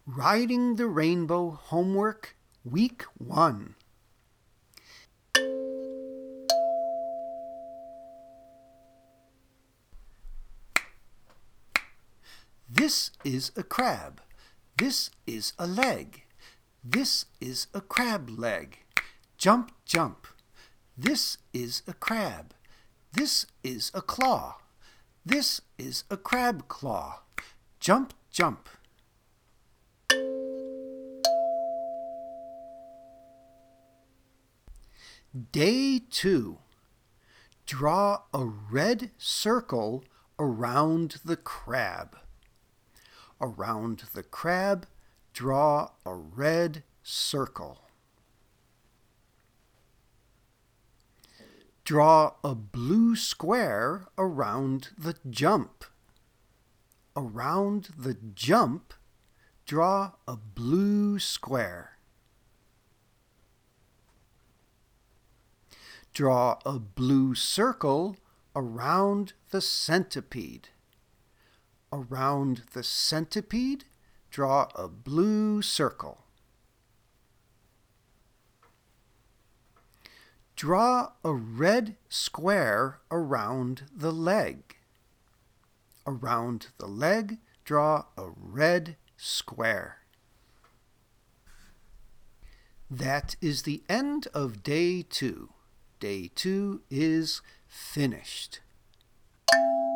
Riding the Rainbow Homework, Week 1. This is a crab. This is a leg. This is a crab leg. Jump, jump. This is a crab. This is a claw. This is a crab claw. Jump, jump. Day 2. Draw a red circle around the crab. Around the crab, draw a red circle. Draw a blue square around the jump. Around the jump, draw a blue square. Draw a blue circle around the centipede. Around the centipede, draw a blue circle. Draw a red square around the leg. Around the leg, draw a red square. That is the end of Day 2. Day 2 is finished.